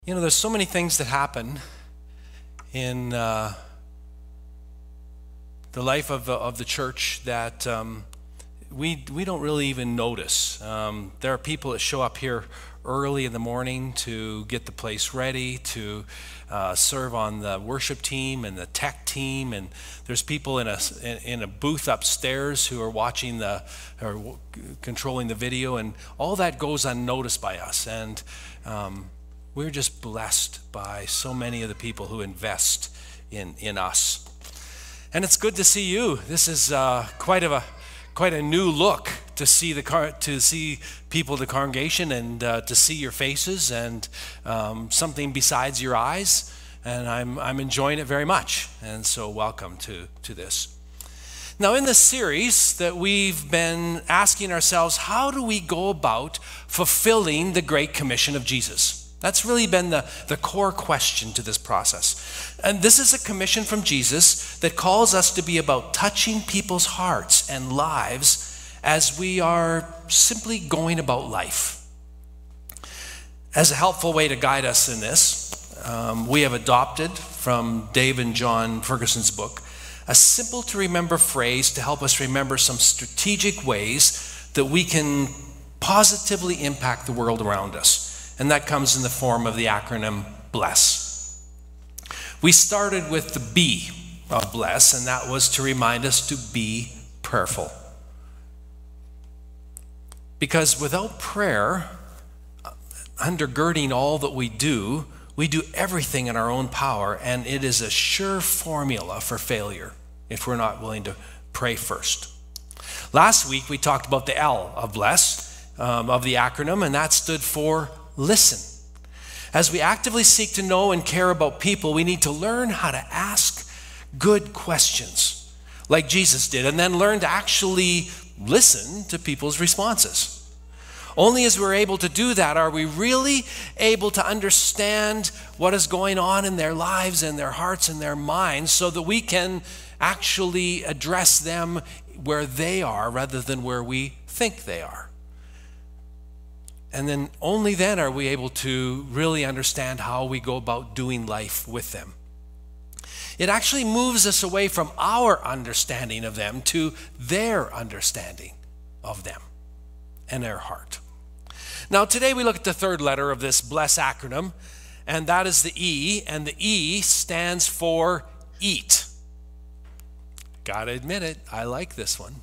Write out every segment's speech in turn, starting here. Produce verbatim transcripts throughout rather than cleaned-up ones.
You know, there's so many things that happen in uh, the life of the, of the church that um, we we don't really even notice. Um, there are people that show up here early in the morning to get the place ready, to uh, serve on the worship team and the tech team, and there's people in a in, in a booth upstairs who are watching the or controlling the video, and all that goes unnoticed by us. And um, we're just blessed by so many of the people who invest in, in us. And it's good to see you. This is uh, quite of a quite a new look to see the car, to see people in the congregation, and uh, to see your faces, and um, something besides your eyes. And I'm I'm enjoying it very much. And so welcome to to this. Now, in this series that we've been asking ourselves, how do we go about fulfilling the Great Commission of Jesus? That's really been the, the core question to this process. And this is a commission from Jesus that calls us to be about touching people's hearts and lives as we are simply going about life. As a helpful way to guide us in this, um, we have adopted from Dave and John Ferguson's book a simple to remember phrase to help us remember some strategic ways that we can positively impact the world around us. And that comes in the form of the acronym BLESS. We started with the B of BLESS, and that was to remind us to be prayerful. Because without prayer undergirding all that we do, we do everything in our own power, and it is a sure formula for failure if we're not willing to pray first. Last week, we talked about the L of BLESS, um, of the acronym, and that stood for listen. As we actively seek to know and care about people, we need to learn how to ask good questions, like Jesus did, and then learn to actually listen to people's responses. Only as we're able to do that are we really able to understand what is going on in their lives and their hearts and their minds, so that we can actually address them where they are rather than where we think they are. And then only then are we able to really understand how we go about doing life with them. It actually moves us away from our understanding of them to their understanding of them and their heart. Now, today we look at the third letter of this BLESS acronym, and that is the E, and the E stands for eat. Gotta admit it, I like this one.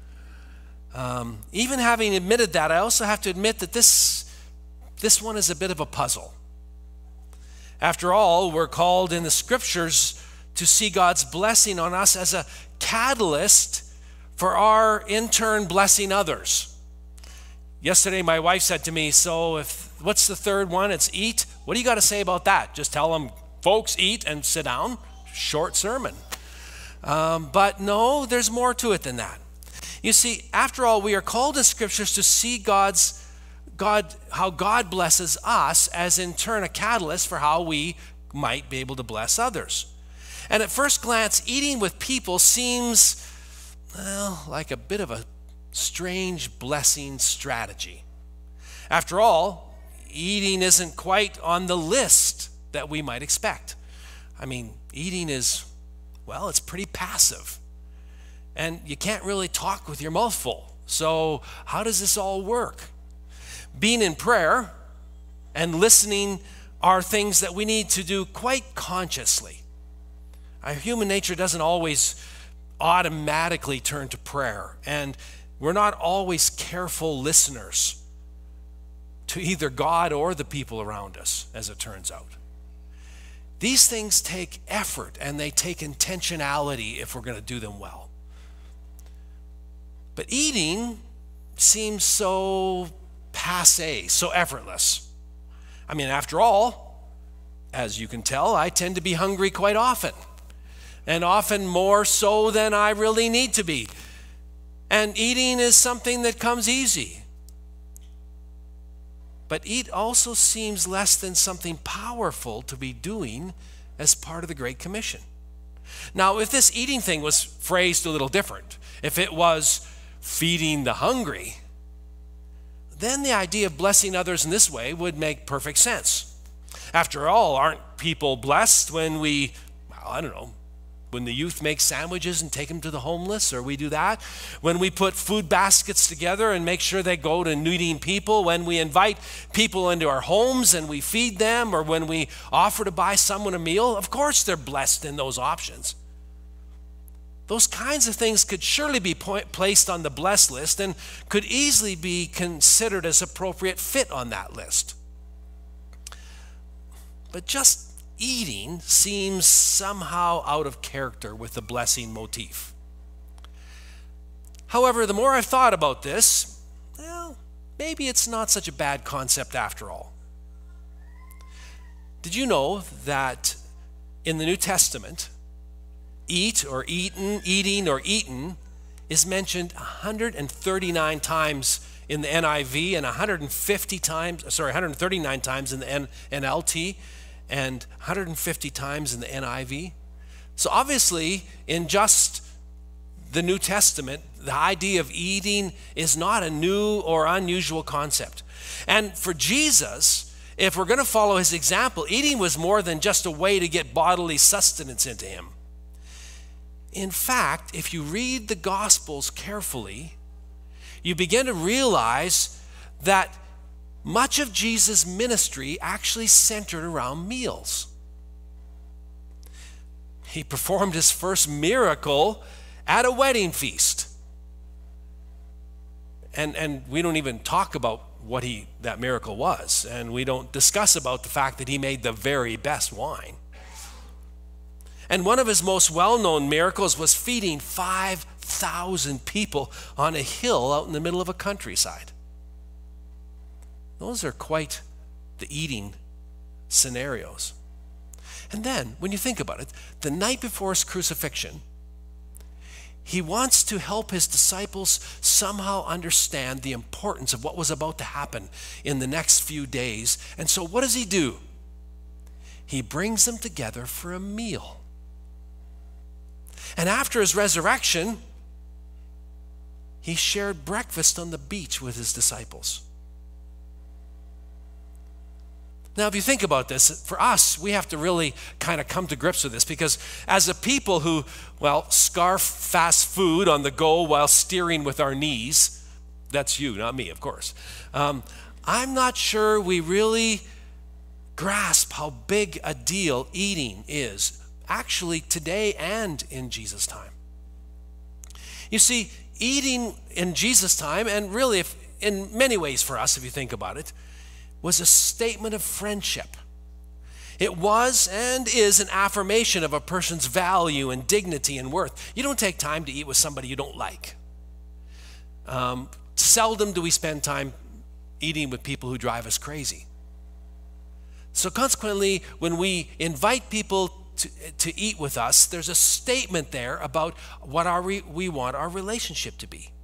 Um, even having admitted that, I also have to admit that this, this one is a bit of a puzzle. After all, we're called in the scriptures to see God's blessing on us as a catalyst for our in turn blessing others. Yesterday, my wife said to me, so if what's the third one? It's eat. What do you got to say about that? Just tell them, folks, eat and sit down. Short sermon. Um, but no, there's more to it than that. You see, after all, we are called in scriptures to see God's, God, how God blesses us as in turn a catalyst for how we might be able to bless others. And at first glance, eating with people seems, well, like a bit of a strange blessing strategy. After all, eating isn't quite on the list that we might expect. I mean, eating is, well, it's pretty passive. And you can't really talk with your mouth full. So how does this all work? Being in prayer and listening are things that we need to do quite consciously. Our human nature doesn't always automatically turn to prayer, and we're not always careful listeners to either God or the people around us, as it turns out. These things take effort, and they take intentionality if we're going to do them well. But eating seems so passé, so effortless. I mean, after all, as you can tell, I tend to be hungry quite often, and often more so than I really need to be. And eating is something that comes easy. But eat also seems less than something powerful to be doing as part of the Great Commission. Now, if this eating thing was phrased a little different, if it was feeding the hungry, then the idea of blessing others in this way would make perfect sense. After all, aren't people blessed when we, well, I don't know, when the youth make sandwiches and take them to the homeless, or we do that? When we put food baskets together and make sure they go to needing people? When we invite people into our homes and we feed them? Or when we offer to buy someone a meal? Of course they're blessed in those options. Those kinds of things could surely be point, placed on the blessed list and could easily be considered as appropriate fit on that list. But just eating seems somehow out of character with the blessing motif. However, the more I've thought about this, well, maybe it's not such a bad concept after all. Did you know that in the New Testament, eat or eaten, eating or eaten is mentioned one hundred thirty-nine times in the N I V and one hundred fifty times, sorry, one hundred thirty-nine times in the N L T and one hundred fifty times in the N I V? So obviously, in just the New Testament, the idea of eating is not a new or unusual concept. And for Jesus, if we're going to follow his example, eating was more than just a way to get bodily sustenance into him. In fact, if you read the Gospels carefully, you begin to realize that much of Jesus' ministry actually centered around meals. He performed his first miracle at a wedding feast. And, and we don't even talk about what he that miracle was. And we don't discuss about the fact that he made the very best wine. And one of his most well-known miracles was feeding five thousand people on a hill out in the middle of a countryside. Those are quite the eating scenarios. And then, when you think about it, the night before his crucifixion, he wants to help his disciples somehow understand the importance of what was about to happen in the next few days. And so what does he do? He brings them together for a meal. And after his resurrection, he shared breakfast on the beach with his disciples. Now, if you think about this, for us, we have to really kind of come to grips with this, because as a people who, well, scarf fast food on the go while steering with our knees, that's you, not me, of course. Um, I'm not sure we really grasp how big a deal eating is, actually today and in Jesus' time. You see, eating in Jesus' time, and really if, in many ways for us, if you think about it, was a statement of friendship. It was and is an affirmation of a person's value and dignity and worth. You don't take time to eat with somebody you don't like. Um, seldom do we spend time eating with people who drive us crazy. So consequently, when we invite people to, to eat with us, there's a statement there about what our re, we want our relationship to be.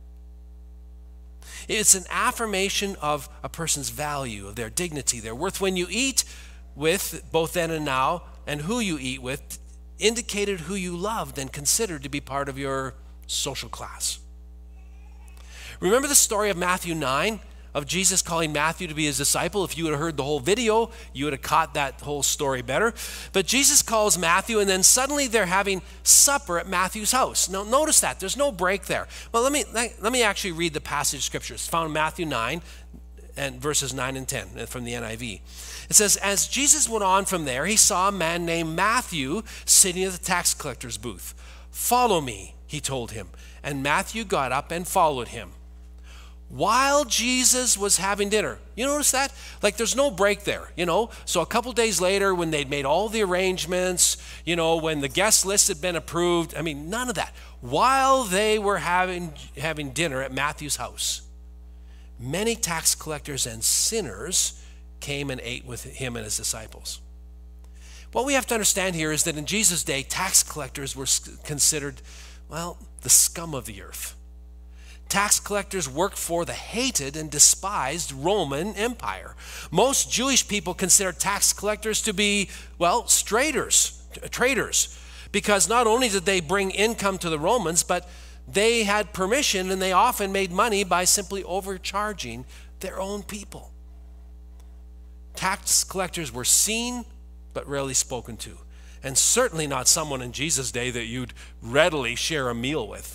It's an affirmation of a person's value, of their dignity, their worth. When you eat with, both then and now, and who you eat with, indicated who you loved and considered to be part of your social class. Remember the story of Matthew nine, of Jesus calling Matthew to be his disciple? If you would have heard the whole video, you would have caught that whole story better. But Jesus calls Matthew, and then suddenly they're having supper at Matthew's house. Now notice that, there's no break there. Well, let me, let me actually read the passage of scripture. It's found in Matthew nine, and verses nine and ten from the N I V. It says, as Jesus went on from there, he saw a man named Matthew sitting at the tax collector's booth. Follow me, he told him. And Matthew got up and followed him. While Jesus was having dinner. You notice that? Like there's no break there, you know? So a couple days later, when they'd made all the arrangements, you know, when the guest list had been approved, I mean, none of that. While they were having, having dinner at Matthew's house, many tax collectors and sinners came and ate with him and his disciples. What we have to understand here is that in Jesus' day, tax collectors were considered, well, the scum of the earth. Tax collectors worked for the hated and despised Roman Empire. Most Jewish people considered tax collectors to be, well, traitors, traitors, because not only did they bring income to the Romans, but they had permission and they often made money by simply overcharging their own people. Tax collectors were seen but rarely spoken to, and certainly not someone in Jesus' day that you'd readily share a meal with.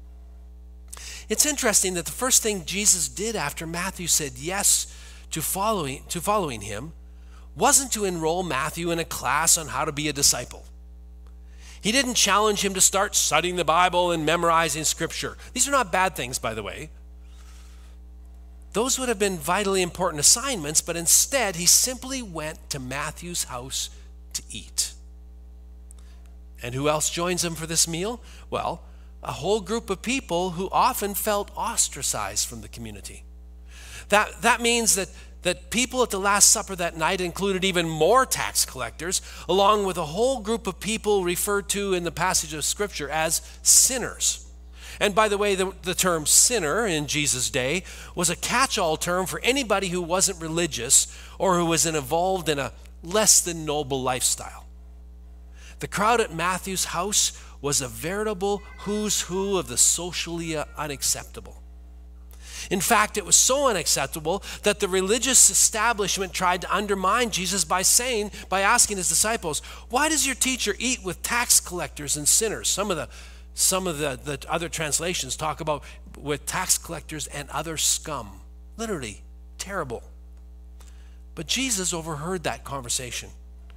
It's interesting that the first thing Jesus did after Matthew said yes to following, to following him wasn't to enroll Matthew in a class on how to be a disciple. He didn't challenge him to start studying the Bible and memorizing Scripture. These are not bad things, by the way. Those would have been vitally important assignments, but instead he simply went to Matthew's house to eat. And who else joins him for this meal? Well, a whole group of people who often felt ostracized from the community. That, that means that, that people at the Last Supper that night included even more tax collectors, along with a whole group of people referred to in the passage of Scripture as sinners. And by the way, the, the term sinner in Jesus' day was a catch-all term for anybody who wasn't religious or who was involved in a less than noble lifestyle. The crowd at Matthew's house was a veritable who's who of the socially unacceptable. In fact, it was so unacceptable that the religious establishment tried to undermine Jesus by saying, by asking his disciples, "Why does your teacher eat with tax collectors and sinners?" Some of the Some of the, the other translations talk about with tax collectors and other scum. Literally, terrible. But Jesus overheard that conversation.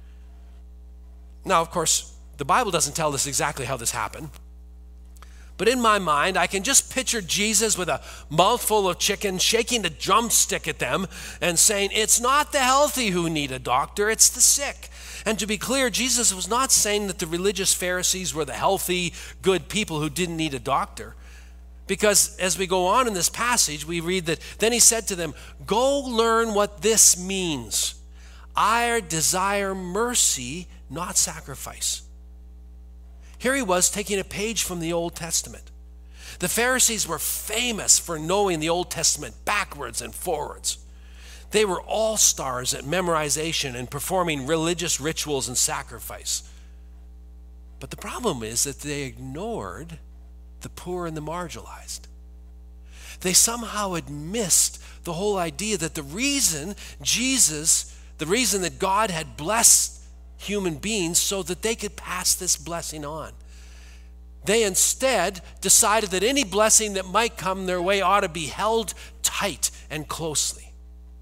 Now, of course, the Bible doesn't tell us exactly how this happened. But in my mind, I can just picture Jesus with a mouthful of chicken, shaking the drumstick at them and saying, "It's not the healthy who need a doctor, it's the sick." And to be clear, Jesus was not saying that the religious Pharisees were the healthy, good people who didn't need a doctor. Because as we go on in this passage, we read that, then he said to them, "Go learn what this means. I desire mercy, not sacrifice." Here he was taking a page from the Old Testament. The Pharisees were famous for knowing the Old Testament backwards and forwards. They were all-stars at memorization and performing religious rituals and sacrifice. But the problem is that they ignored the poor and the marginalized. They somehow had missed the whole idea that the reason Jesus, the reason that God had blessed human beings so that they could pass this blessing on. They instead decided that any blessing that might come their way ought to be held tight and closely.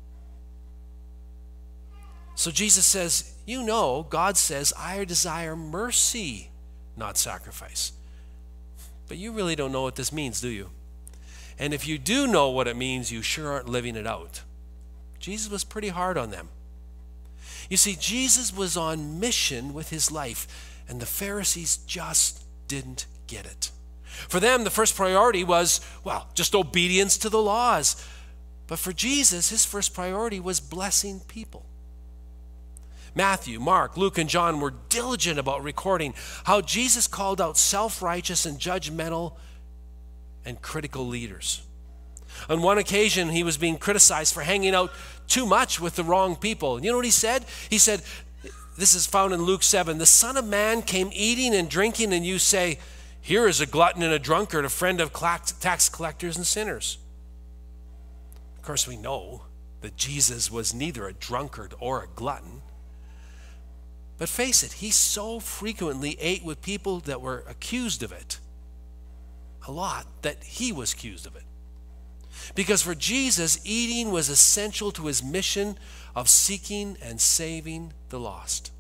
So Jesus says, you know, God says, "I desire mercy, not sacrifice." But you really don't know what this means, do you? And if you do know what it means, you sure aren't living it out. Jesus was pretty hard on them. You see, Jesus was on mission with his life, and the Pharisees just didn't get it. For them, the first priority was, well, just obedience to the laws. But for Jesus, his first priority was blessing people. Matthew, Mark, Luke, and John were diligent about recording how Jesus called out self-righteous and judgmental and critical leaders. On one occasion, he was being criticized for hanging out too much with the wrong people. You know what he said? He said, this is found in Luke seven, "The Son of Man came eating and drinking, and you say, 'Here is a glutton and a drunkard, a friend of tax collectors and sinners.'" Of course, we know that Jesus was neither a drunkard or a glutton. But face it, he so frequently ate with people that were accused of it, a lot, that he was accused of it. Because for Jesus, eating was essential to his mission of seeking and saving the lost.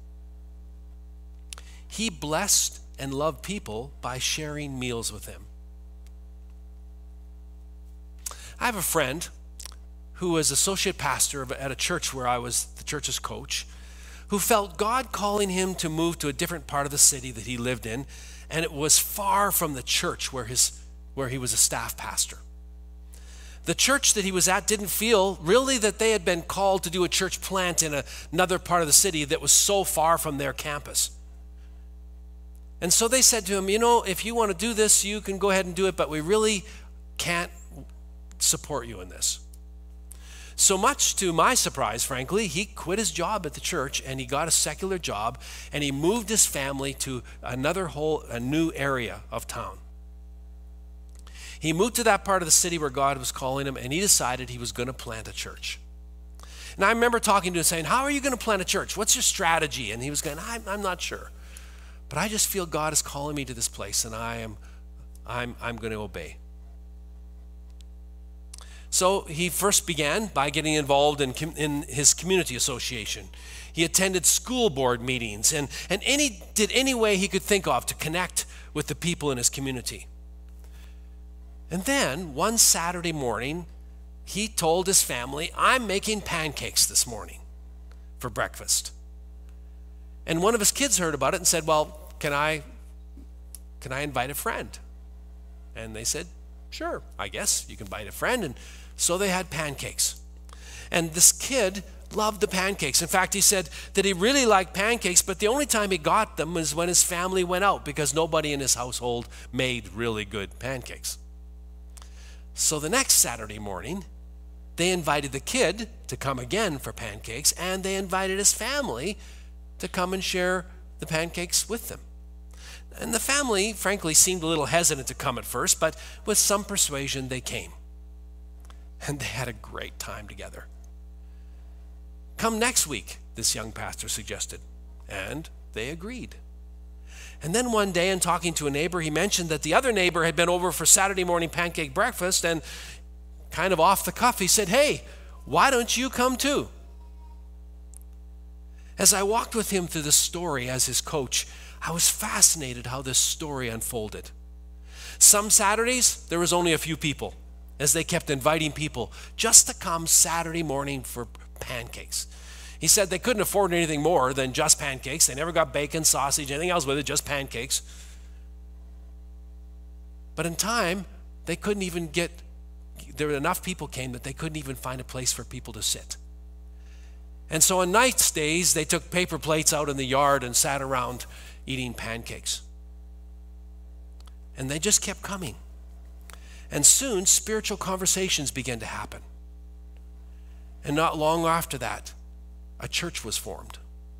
He blessed and loved people by sharing meals with them. I have a friend who was associate pastor at a church where I was the church's coach, who felt God calling him to move to a different part of the city that he lived in, and it was far from the church where his where he was a staff pastor. The church that he was at didn't feel really that they had been called to do a church plant in a, another part of the city that was so far from their campus. And so they said to him, "You know, if you want to do this, you can go ahead and do it, but we really can't support you in this." So much to my surprise, frankly, he quit his job at the church and he got a secular job and he moved his family to another whole, a new area of town. He moved to that part of the city where God was calling him, and he decided he was going to plant a church. And I remember talking to him saying, how are you going to plant a church? What's your strategy? And he was going, I'm, I'm not sure. But I just feel God is calling me to this place, and I am, I'm, I'm going to obey. So he first began by getting involved in, in his community association. He attended school board meetings and, and any, did any way he could think of to connect with the people in his community. And then one Saturday morning, he told his family, I'm making pancakes this morning for breakfast. And one of his kids heard about it and said, well, can I, can I invite a friend? And they said, sure, I guess you can invite a friend. And so they had pancakes. And this kid loved the pancakes. In fact, he said that he really liked pancakes, but the only time he got them was when his family went out because nobody in his household made really good pancakes. So the next Saturday morning, they invited the kid to come again for pancakes, and they invited his family to come and share the pancakes with them. And the family, frankly, seemed a little hesitant to come at first, but with some persuasion, they came. And they had a great time together. Come next week, this young pastor suggested, and they agreed. And then one day, in talking to a neighbor, he mentioned that the other neighbor had been over for Saturday morning pancake breakfast, and kind of off the cuff, he said, hey, why don't you come too? As I walked with him through the story as his coach, I was fascinated how this story unfolded. Some Saturdays, there was only a few people, as they kept inviting people just to come Saturday morning for pancakes. He said they couldn't afford anything more than just pancakes. They never got bacon, sausage, anything else with it, just pancakes. But in time, they couldn't even get, there were enough people came that they couldn't even find a place for people to sit. And so on night stays, they took paper plates out in the yard and sat around eating pancakes. And they just kept coming. And soon, spiritual conversations began to happen. And not long after that, a church was formed.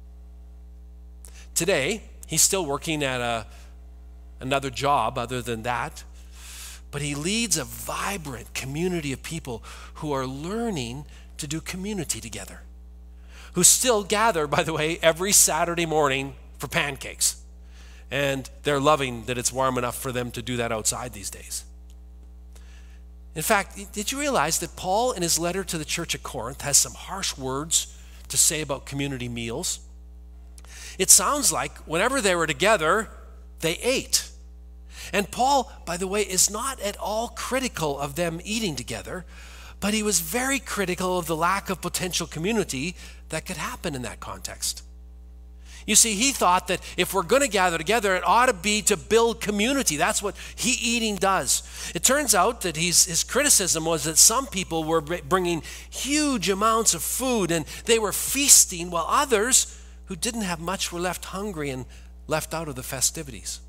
Today, he's still working at a, another job other than that, but he leads a vibrant community of people who are learning to do community together, who still gather, by the way, every Saturday morning for pancakes. And they're loving that it's warm enough for them to do that outside these days. In fact, did you realize that Paul, in his letter to the church at Corinth, has some harsh words to say about community meals? It sounds like whenever they were together, they ate. And Paul, by the way, is not at all critical of them eating together, but he was very critical of the lack of potential community that could happen in that context. You see, he thought that if we're going to gather together, it ought to be to build community. That's what he eating does. It turns out that he's, his criticism was that some people were bringing huge amounts of food and they were feasting, while others who didn't have much were left hungry and left out of the festivities.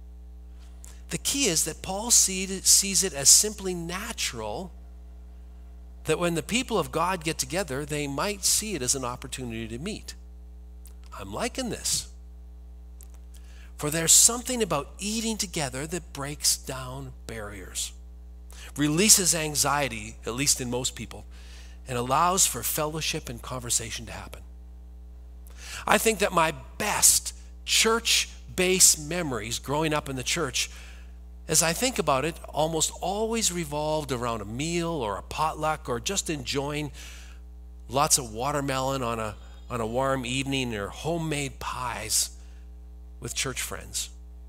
The key is that Paul sees it as simply natural that when the people of God get together, they might see it as an opportunity to meet. I'm liking this. For there's something about eating together that breaks down barriers, releases anxiety, at least in most people, and allows for fellowship and conversation to happen. I think that my best church-based memories growing up in the church, as I think about it, almost always revolved around a meal or a potluck or just enjoying lots of watermelon on a on a warm evening or homemade pies with church friends.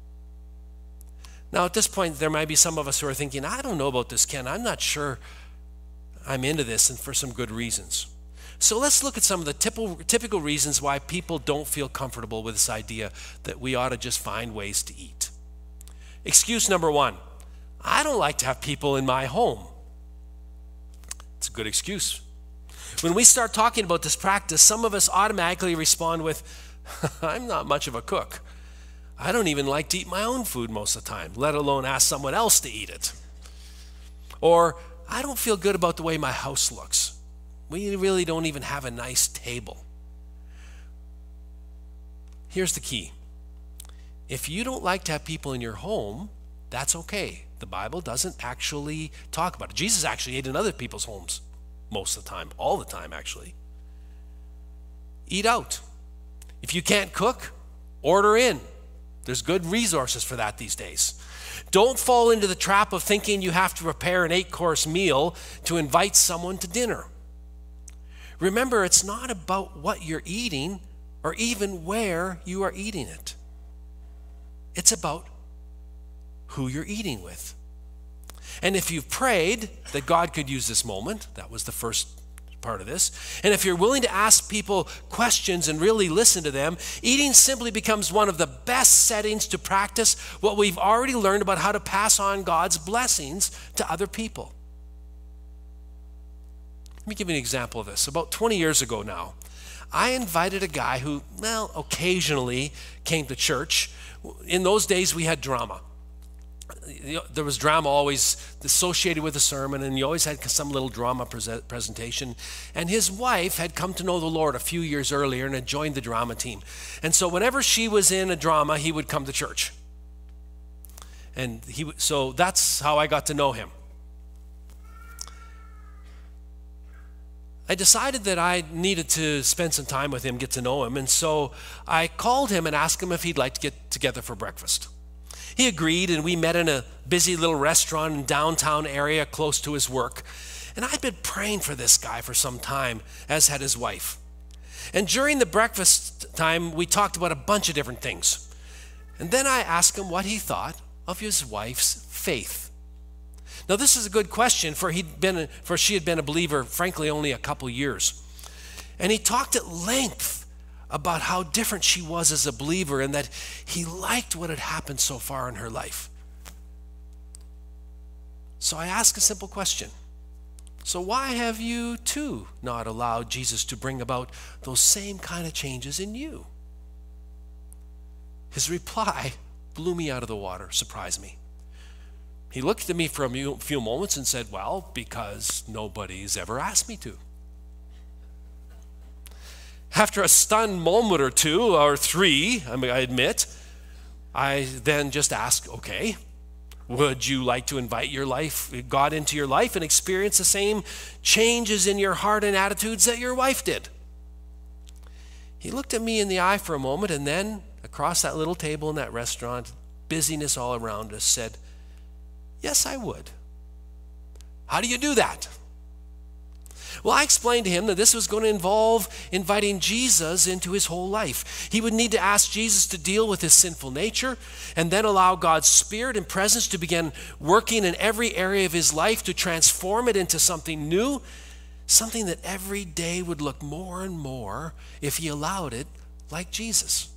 Now, at this point, there might be some of us who are thinking, I don't know about this, Ken. I'm not sure I'm into this, and for some good reasons. So let's look at some of the typical, typical reasons why people don't feel comfortable with this idea that we ought to just find ways to eat. Excuse number one, I don't like to have people in my home. It's a good excuse. When we start talking about this practice, some of us automatically respond with, I'm not much of a cook. I don't even like to eat my own food most of the time, let alone ask someone else to eat it. Or, I don't feel good about the way my house looks. We really don't even have a nice table. Here's the key. If you don't like to have people in your home, that's okay. The Bible doesn't actually talk about it. Jesus actually ate in other people's homes most of the time, all the time actually. eat out. If you can't cook, order in. There's good resources for that these days. Don't fall into the trap of thinking you have to prepare an eight-course meal to invite someone to dinner. Remember, it's not about what you're eating or even where you are eating it. It's about who you're eating with. And if you've prayed that God could use this moment, that was the first part of this, and if you're willing to ask people questions and really listen to them, eating simply becomes one of the best settings to practice what we've already learned about how to pass on God's blessings to other people. Let me give you an example of this. About twenty years ago now, I invited a guy who, well, occasionally came to church. In those days, we had drama. There was drama always associated with the sermon, and you always had some little drama presentation. And his wife had come to know the Lord a few years earlier and had joined the drama team. And so whenever she was in a drama, he would come to church. And he, so that's how I got to know him. I decided that I needed to spend some time with him, get to know him. And so I called him and asked him if he'd like to get together for breakfast. He agreed, and we met in a busy little restaurant in downtown area close to his work. And I'd been praying for this guy for some time, as had his wife. And during the breakfast time, we talked about a bunch of different things. And then I asked him what he thought of his wife's faith. Now, this is a good question, for he'd been, for she had been a believer, frankly, only a couple years. And he talked at length about how different she was as a believer and that he liked what had happened so far in her life. So I asked a simple question. So why have you too not allowed Jesus to bring about those same kind of changes in you? His reply blew me out of the water, surprised me. He looked at me for a few moments and said, well, because nobody's ever asked me to. After a stunned moment or two, or three, I mean, I admit, I then just asked, okay, would you like to invite your life, God into your life and experience the same changes in your heart and attitudes that your wife did? He looked at me in the eye for a moment, and then across that little table in that restaurant, busyness all around us, said, yes, I would. How do you do that? Well, I explained to him that this was going to involve inviting Jesus into his whole life. He would need to ask Jesus to deal with his sinful nature and then allow God's Spirit and presence to begin working in every area of his life to transform it into something new, something that every day would look more and more, if he allowed it, like Jesus.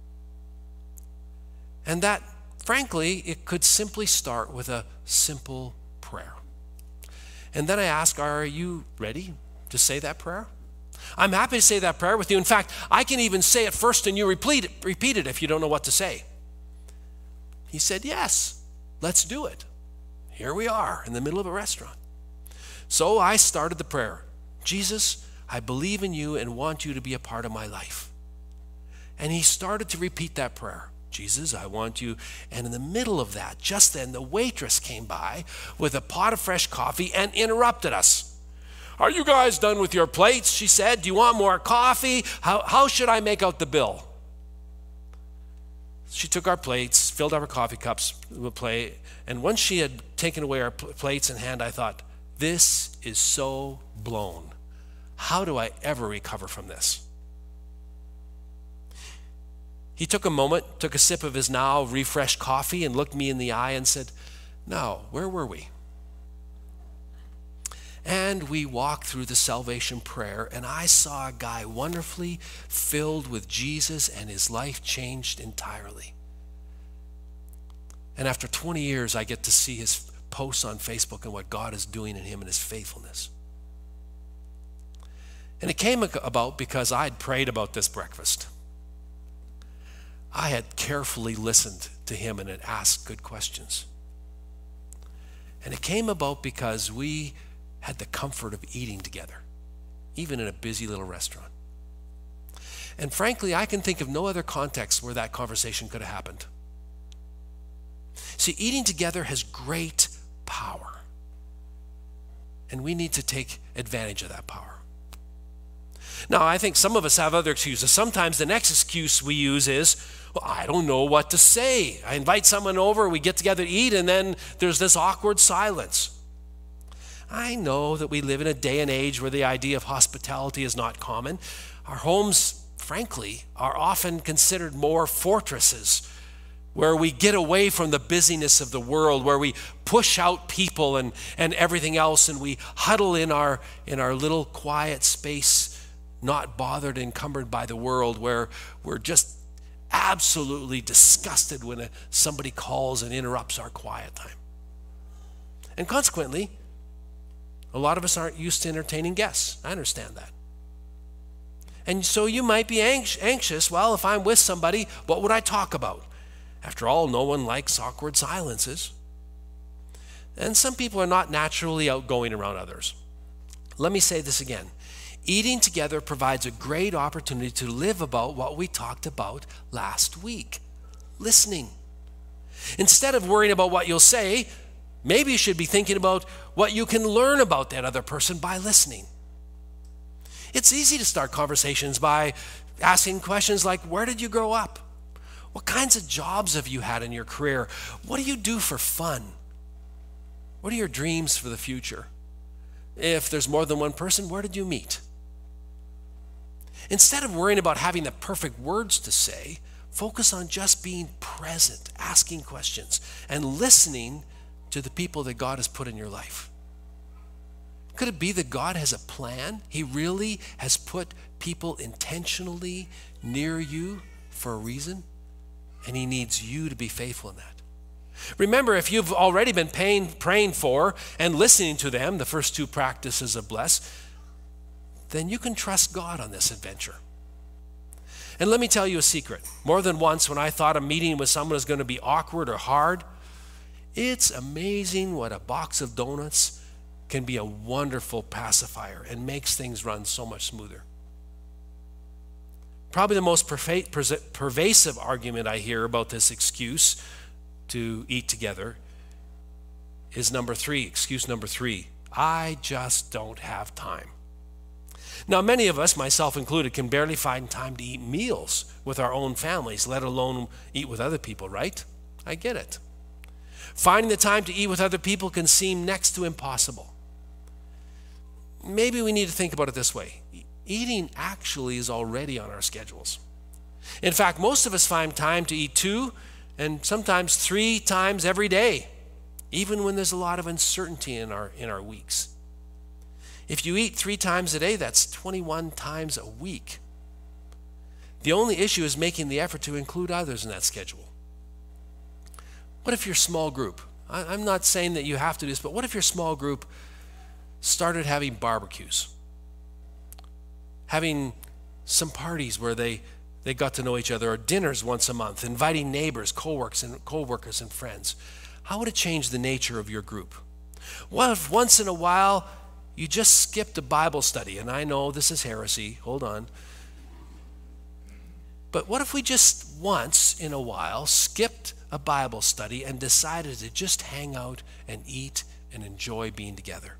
And that, frankly, it could simply start with a simple prayer. And then I ask, are you ready to say that prayer? I'm happy to say that prayer with you. In fact, I can even say it first and you repeat it, repeat it if you don't know what to say. He said, yes, let's do it. Here we are in the middle of a restaurant. So I started the prayer. Jesus, I believe in you and want you to be a part of my life. And he started to repeat that prayer. Jesus, I want you. And in the middle of that, just then, the waitress came by with a pot of fresh coffee and interrupted us. Are you guys done with your plates? She said. Do you want more coffee? How, how should I make out the bill? She took our plates, filled up our coffee cups, we'll play, and once she had taken away our plates in hand, I thought, this is so blown. How do I ever recover from this? He took a moment, took a sip of his now refreshed coffee and looked me in the eye and said, now, where were we? And we walked through the salvation prayer, and I saw a guy wonderfully filled with Jesus and his life changed entirely. And after twenty years, I get to see his posts on Facebook and what God is doing in him and his faithfulness. And it came about because I'd prayed about this breakfast. I had carefully listened to him and had asked good questions. And it came about because we had the comfort of eating together, even in a busy little restaurant. And frankly, I can think of no other context where that conversation could have happened. See, eating together has great power, and we need to take advantage of that power. Now, I think some of us have other excuses. Sometimes the next excuse we use is, well, I don't know what to say. I invite someone over, we get together to eat, and then there's this awkward silence. I know that we live in a day and age where the idea of hospitality is not common. Our homes, frankly, are often considered more fortresses where we get away from the busyness of the world, where we push out people and, and everything else, and we huddle in our, in our little quiet space, not bothered, encumbered by the world, where we're just absolutely disgusted when a, somebody calls and interrupts our quiet time. And consequently, a lot of us aren't used to entertaining guests. I understand that. And so you might be anxious, well, if I'm with somebody, what would I talk about? After all, no one likes awkward silences. And some people are not naturally outgoing around others. Let me say this again. Eating together provides a great opportunity to live about what we talked about last week, listening. Instead of worrying about what you'll say, maybe you should be thinking about what you can learn about that other person by listening. It's easy to start conversations by asking questions like, where did you grow up? What kinds of jobs have you had in your career? What do you do for fun? What are your dreams for the future? If there's more than one person, where did you meet? Instead of worrying about having the perfect words to say, focus on just being present, asking questions, and listening to the people that God has put in your life. Could it be that God has a plan? He really has put people intentionally near you for a reason, and he needs you to be faithful in that. Remember, if you've already been paying, praying for and listening to them, the first two practices of bless, then you can trust God on this adventure. And let me tell you a secret. More than once when I thought a meeting with someone was going to be awkward or hard, it's amazing what a box of donuts can be a wonderful pacifier and makes things run so much smoother. Probably the most perva- pervasive argument I hear about this excuse to eat together is number three, excuse number three. I just don't have time. Now, many of us, myself included, can barely find time to eat meals with our own families, let alone eat with other people, right? I get it. Finding the time to eat with other people can seem next to impossible. Maybe we need to think about it this way. Eating actually is already on our schedules. In fact, most of us find time to eat two and sometimes three times every day, even when there's a lot of uncertainty in our, in our weeks. If you eat three times a day, that's twenty-one times a week. The only issue is making the effort to include others in that schedule. What if your small group, I'm not saying that you have to do this, but what if your small group started having barbecues? Having some parties where they, they got to know each other, or dinners once a month, inviting neighbors, co-workers, and co-workers and friends. How would it change the nature of your group? What if once in a while you just skipped a Bible study? And I know this is heresy, hold on. But what if we just once in a while skipped a Bible study and decided to just hang out and eat and enjoy being together?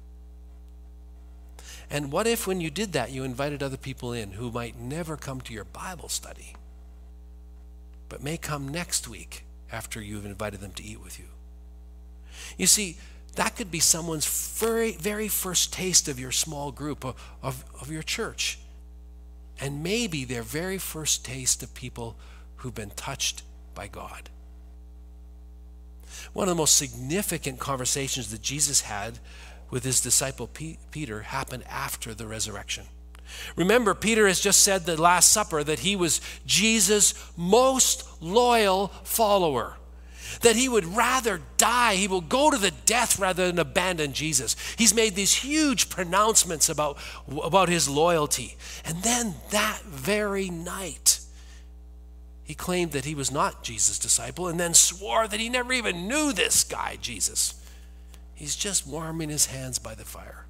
And what if when you did that, you invited other people in who might never come to your Bible study, but may come next week after you've invited them to eat with you? You see, that could be someone's very, very first taste of your small group, of, of, of your church. And maybe their very first taste of people who've been touched by God. One of the most significant conversations that Jesus had with his disciple Peter happened after the resurrection. Remember, Peter has just said the Last Supper that he was Jesus' most loyal follower, that he would rather die, he will go to the death rather than abandon Jesus. He's made these huge pronouncements about, about his loyalty. And then that very night, he claimed that he was not Jesus' disciple and then swore that he never even knew this guy, Jesus. He's just warming his hands by the fire.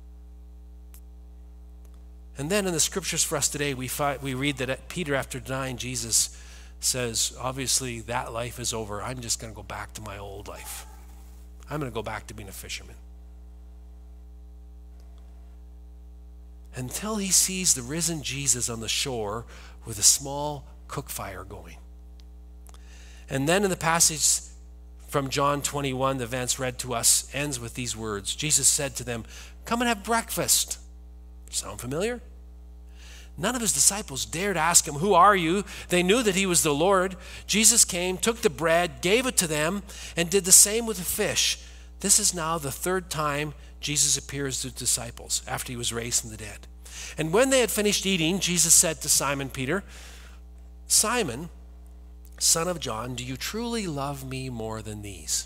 And then in the scriptures for us today, we find, we read that Peter, after denying Jesus, says, obviously that life is over. I'm just going to go back to my old life. I'm going to go back to being a fisherman. until he sees the risen Jesus on the shore with a small cook fire going. And then in the passage from John twenty-one, the Vance read to us, ends with these words. Jesus said to them, "Come and have breakfast." Sound familiar? None of his disciples dared ask him, "Who are you?" They knew that he was the Lord. Jesus came, took the bread, gave it to them, and did the same with the fish. This is now the third time Jesus appears to the disciples after he was raised from the dead. And when they had finished eating, Jesus said to Simon Peter, "Simon, son of John, do you truly love me more than these?"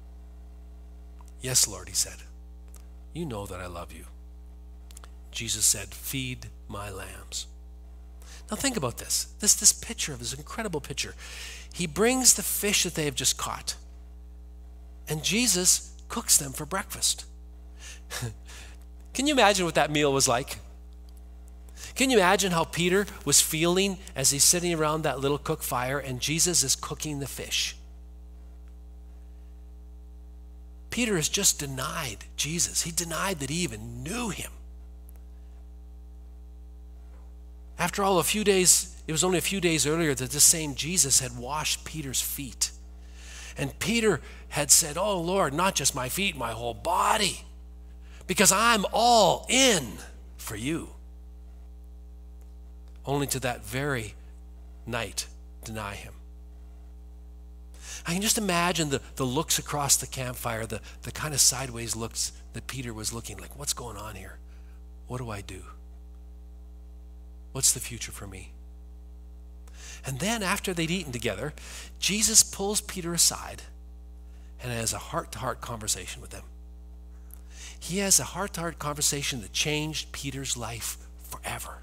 "Yes, Lord," he said. "You know that I love you." Jesus said, "Feed my lambs." Now think about this. This, this picture of this incredible picture. He brings the fish that they have just caught, and Jesus cooks them for breakfast. Can you imagine what that meal was like? Can you imagine how Peter was feeling as he's sitting around that little cook fire and Jesus is cooking the fish? Peter has just denied Jesus. He denied that he even knew him. After all, a few days, it was only a few days earlier that this same Jesus had washed Peter's feet. And Peter had said, "Oh Lord, not just my feet, my whole body, because I'm all in for you." Only to that very night deny him. I can just imagine the, the looks across the campfire, the, the kind of sideways looks that Peter was looking like, what's going on here? What do I do? What's the future for me? And then after they'd eaten together, Jesus pulls Peter aside and has a heart-to-heart conversation with them. He has a heart-to-heart conversation that changed Peter's life forever.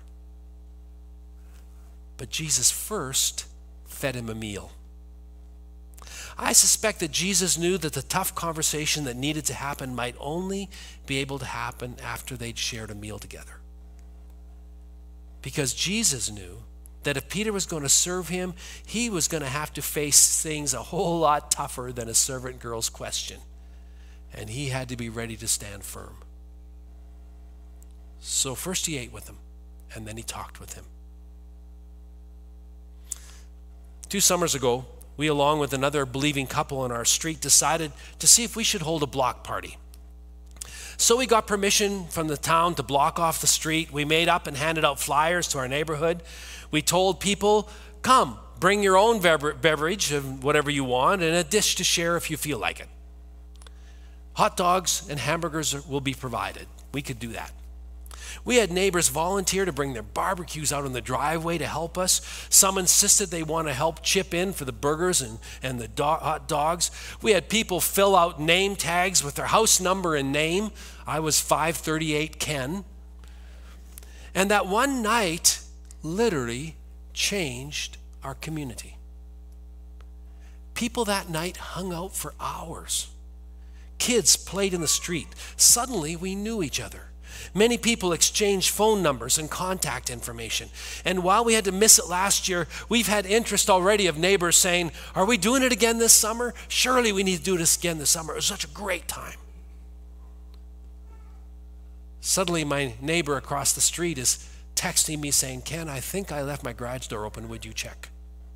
But Jesus first fed him a meal. I suspect that Jesus knew that the tough conversation that needed to happen might only be able to happen after they'd shared a meal together. Because Jesus knew that if Peter was going to serve him, he was going to have to face things a whole lot tougher than a servant girl's question. And he had to be ready to stand firm. So first he ate with him, and then he talked with him. Two summers ago, we, along with another believing couple on our street, decided to see if we should hold a block party. So we got permission from the town to block off the street. We made up and handed out flyers to our neighborhood. We told people, come, bring your own beverage of whatever you want and a dish to share if you feel like it. Hot dogs and hamburgers will be provided. We could do that. We had neighbors volunteer to bring their barbecues out in the driveway to help us. Some insisted they want to help chip in for the burgers and, and the do- hot dogs. We had people fill out name tags with their house number and name. I was five thirty-eight Ken. And that one night literally changed our community. People that night hung out for hours. Kids played in the street. Suddenly we knew each other. Many people exchanged phone numbers and contact information. And while we had to miss it last year, we've had interest already of neighbors saying, are we doing it again this summer? Surely we need to do this again this summer. It was such a great time. Suddenly my neighbor across the street is texting me saying, Ken, I think I left my garage door open. Would you check?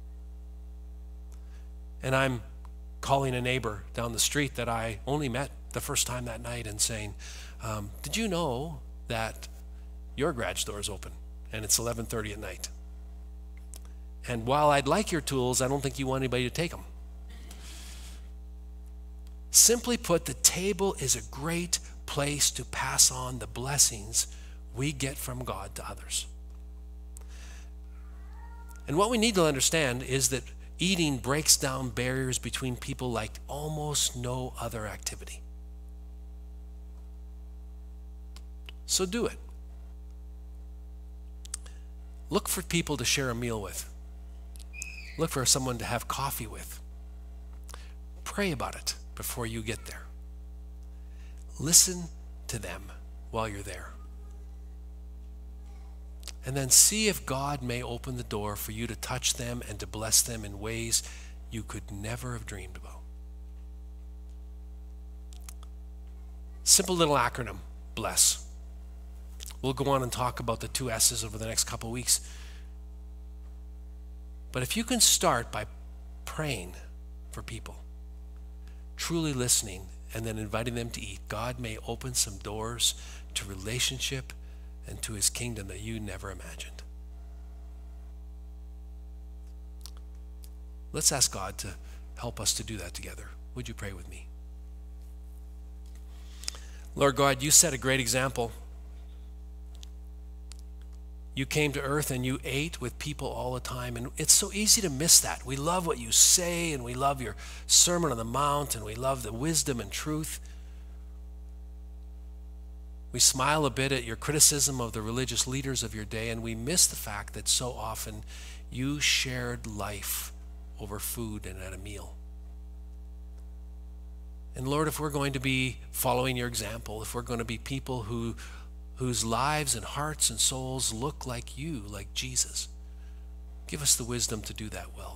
And I'm calling a neighbor down the street that I only met the first time that night and saying, Um, did you know that your garage door is open and it's eleven thirty at night? And while I'd like your tools, I don't think you want anybody to take them. Simply put, the table is a great place to pass on the blessings we get from God to others. And what we need to understand is that eating breaks down barriers between people like almost no other activity. So do it. Look for people to share a meal with. Look for someone to have coffee with. Pray about it before you get there. Listen to them while you're there. And then see if God may open the door for you to touch them and to bless them in ways you could never have dreamed about. Simple little acronym, BLESS. We'll go on and talk about the two S's over the next couple of weeks. But if you can start by praying for people, truly listening, and then inviting them to eat, God may open some doors to relationship and to his kingdom that you never imagined. Let's ask God to help us to do that together. Would you pray with me? Lord God, you set a great example. You came to earth and you ate with people all the time, and it's so easy to miss that. We love what you say, and we love your Sermon on the Mount, and we love the wisdom and truth. We smile a bit at your criticism of the religious leaders of your day, and we miss the fact that so often you shared life over food and at a meal. And Lord, if we're going to be following your example, if we're going to be people who whose lives and hearts and souls look like you, like Jesus, give us the wisdom to do that well.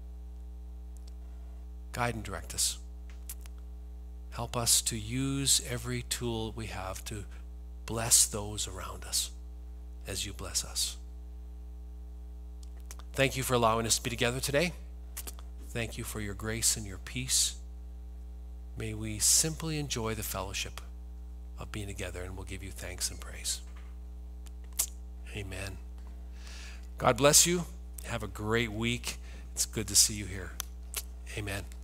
Guide and direct us. Help us to use every tool we have to bless those around us as you bless us. Thank you for allowing us to be together today. Thank you for your grace and your peace. May we simply enjoy the fellowship of being together, and we'll give you thanks and praise. Amen. God bless you. Have a great week. It's good to see you here. Amen.